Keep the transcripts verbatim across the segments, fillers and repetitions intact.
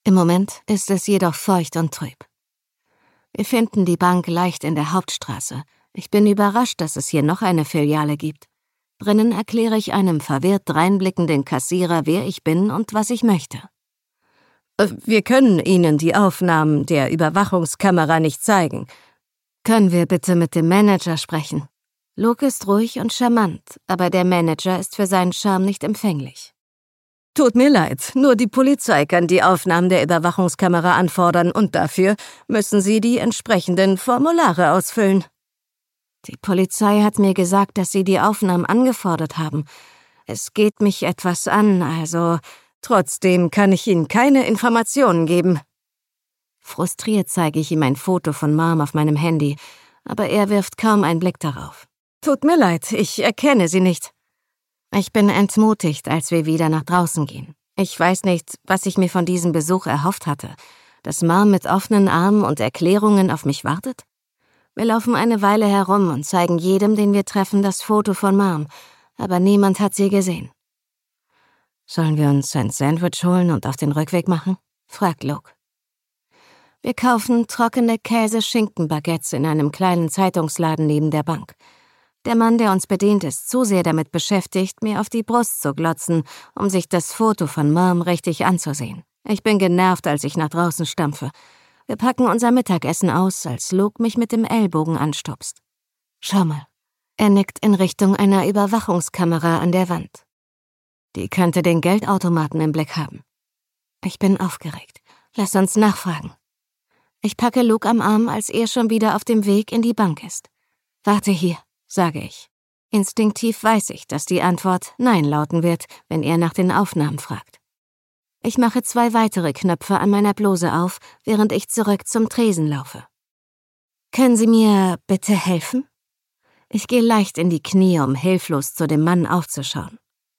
Im Moment ist es jedoch feucht und trüb. Wir finden die Bank leicht in der Hauptstraße. Ich bin überrascht, dass es hier noch eine Filiale gibt. Drinnen erkläre ich einem verwirrt dreinblickenden Kassierer, wer ich bin und was ich möchte. Wir können Ihnen die Aufnahmen der Überwachungskamera nicht zeigen. Können wir bitte mit dem Manager sprechen? Luke ist ruhig und charmant, aber der Manager ist für seinen Charme nicht empfänglich. Tut mir leid, nur die Polizei kann die Aufnahmen der Überwachungskamera anfordern und dafür müssen Sie die entsprechenden Formulare ausfüllen. Die Polizei hat mir gesagt, dass Sie die Aufnahmen angefordert haben. Es geht mich etwas an, also trotzdem kann ich Ihnen keine Informationen geben. Frustriert zeige ich ihm ein Foto von Mom auf meinem Handy, aber er wirft kaum einen Blick darauf. Tut mir leid, ich erkenne Sie nicht. Ich bin entmutigt, als wir wieder nach draußen gehen. Ich weiß nicht, was ich mir von diesem Besuch erhofft hatte. Dass Mom mit offenen Armen und Erklärungen auf mich wartet? Wir laufen eine Weile herum und zeigen jedem, den wir treffen, das Foto von Mom, aber niemand hat sie gesehen. Sollen wir uns ein Sandwich holen und auf den Rückweg machen? Fragt Luke. Wir kaufen trockene Käse-Schinken-Baguettes in einem kleinen Zeitungsladen neben der Bank. Der Mann, der uns bedient, ist zu sehr damit beschäftigt, mir auf die Brust zu glotzen, um sich das Foto von Mom richtig anzusehen. Ich bin genervt, als ich nach draußen stampfe. Wir packen unser Mittagessen aus, als Luke mich mit dem Ellbogen anstupst. Schau mal. Er nickt in Richtung einer Überwachungskamera an der Wand. Die könnte den Geldautomaten im Blick haben. Ich bin aufgeregt. Lass uns nachfragen. Ich packe Luke am Arm, als er schon wieder auf dem Weg in die Bank ist. Warte hier, sage ich. Instinktiv weiß ich, dass die Antwort Nein lauten wird, wenn er nach den Aufnahmen fragt. Ich mache zwei weitere Knöpfe an meiner Bluse auf, während ich zurück zum Tresen laufe. Können Sie mir bitte helfen? Ich gehe leicht in die Knie, um hilflos zu dem Mann aufzuschauen.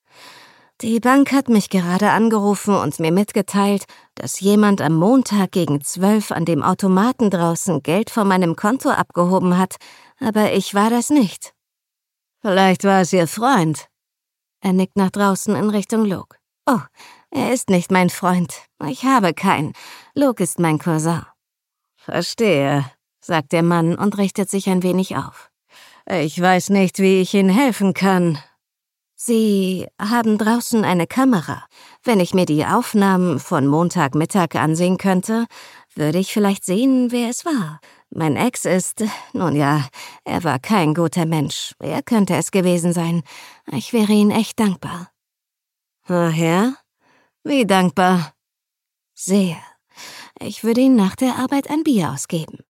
Die Bank hat mich gerade angerufen und mir mitgeteilt, dass jemand am Montag gegen zwölf an dem Automaten draußen Geld von meinem Konto abgehoben hat, aber ich war das nicht. Vielleicht war es Ihr Freund. Er nickt nach draußen in Richtung Luke. Oh, er ist nicht mein Freund. Ich habe keinen. Luke ist mein Cousin. Verstehe, sagt der Mann und richtet sich ein wenig auf. Ich weiß nicht, wie ich Ihnen helfen kann. Sie haben draußen eine Kamera. Wenn ich mir die Aufnahmen von Montagmittag ansehen könnte, würde ich vielleicht sehen, wer es war. Mein Ex ist, nun ja, er war kein guter Mensch. Er könnte es gewesen sein. Ich wäre Ihnen echt dankbar. Ach ja? Wie dankbar? Sehr. Ich würde Ihnen nach der Arbeit ein Bier ausgeben.